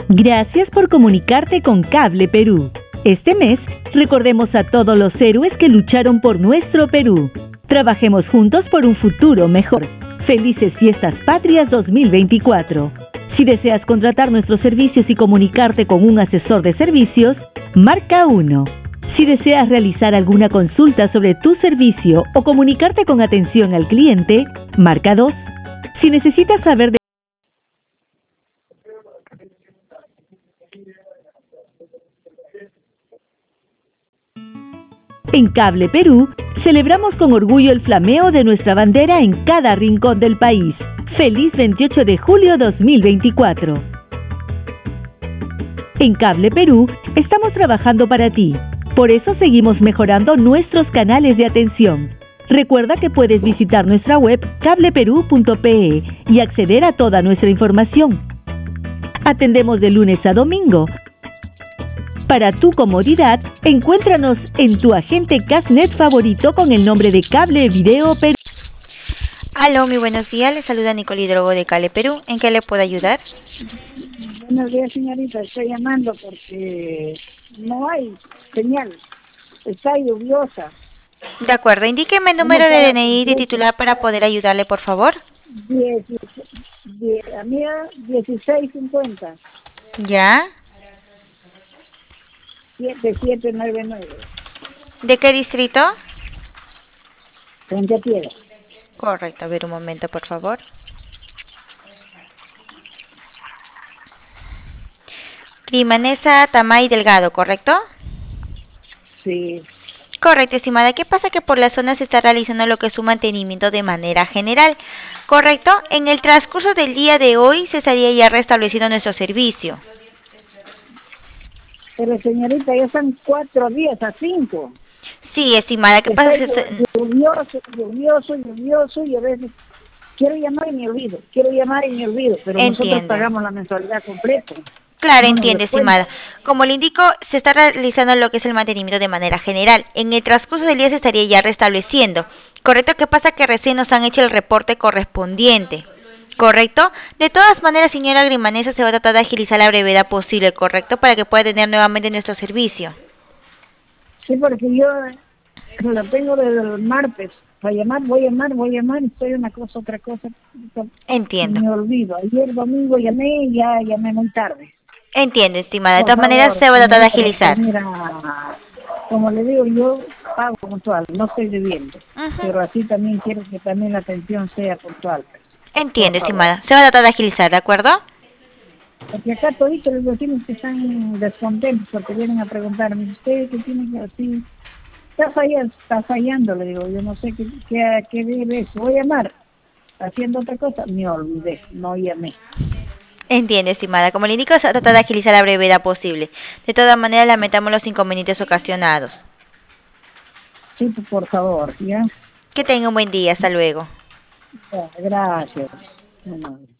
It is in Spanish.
Gracias por comunicarte con Cable Perú. Este mes, recordemos a todos los héroes que lucharon por nuestro Perú. Trabajemos juntos por un futuro mejor. Felices Fiestas Patrias 2024. Si deseas contratar nuestros servicios y comunicarte con un asesor de servicios, marca 1. Si deseas realizar alguna consulta sobre tu servicio o comunicarte con atención al cliente, marca 2. Si necesitas saber de En Cable Perú, celebramos con orgullo el flameo de nuestra bandera en cada rincón del país. ¡Feliz 28 de julio 2024! En Cable Perú, estamos trabajando para ti. Por eso seguimos mejorando nuestros canales de atención. Recuerda que puedes visitar nuestra web cableperú.pe y acceder a toda nuestra información. Atendemos de lunes a domingo. Para tu comodidad, encuéntranos en tu agente Casnet favorito con el nombre de Cable Video Perú. Aló, muy buenos días. Le saluda Nicole Hidrogo de Cable Perú. ¿En qué le puedo ayudar? Buenos días, señorita. Estoy llamando porque no hay señal. Está lluviosa. De acuerdo. Indíqueme el número de DNI de titular para poder ayudarle, por favor. A mí 1650. ¿Ya? 7799. ¿De qué distrito? Frente a Piedra. Correcto. A ver, un momento, por favor. Grimanesa Tamay Delgado, ¿correcto? Sí. Correcto, estimada. ¿Qué pasa? Que por la zona se está realizando lo que es un mantenimiento de manera general. ¿Correcto? En el transcurso del día de hoy se estaría ya restableciendo nuestro servicio. Pero, señorita, ya son 4 días a 5. Sí, estimada. ¿Qué pasa? Lluvioso y a veces quiero llamar y me olvido. Pero nosotros pagamos la mensualidad completa. Claro, entiendo, estimada. Como le indico, se está realizando lo que es el mantenimiento de manera general. En el transcurso del día se estaría ya restableciendo. ¿Correcto? ¿Qué pasa? Que recién nos han hecho el reporte correspondiente. ¿Correcto? De todas maneras, señora Grimanesa, se va a tratar de agilizar la brevedad posible, ¿correcto? Para que pueda tener nuevamente nuestro servicio. Sí, porque yo lo tengo desde el martes. Voy a llamar, estoy una cosa, otra cosa. Entiendo. Me olvido. Ayer domingo llamé y ya llamé muy tarde. Entiendo, estimada. De todas maneras, se va a tratar de agilizar. Mira, como le digo, yo pago puntual, no estoy debiendo. Pero así también quiero que también la atención sea puntual. Entiendo, estimada. Se va a tratar de agilizar, ¿de acuerdo? Porque acá toditos los vecinos que están descontentos porque vienen a preguntarme, ¿usted qué tiene que hacer? Está fallando, le digo, yo no sé qué debe eso. Voy a llamar, haciendo otra cosa, me olvidé, no llamé. Entiendo, estimada. Como le indico, se va a tratar de agilizar la brevedad posible. De todas maneras, lamentamos los inconvenientes ocasionados. Sí, por favor, ¿ya? Que tenga un buen día. Hasta luego. Ya, gracias.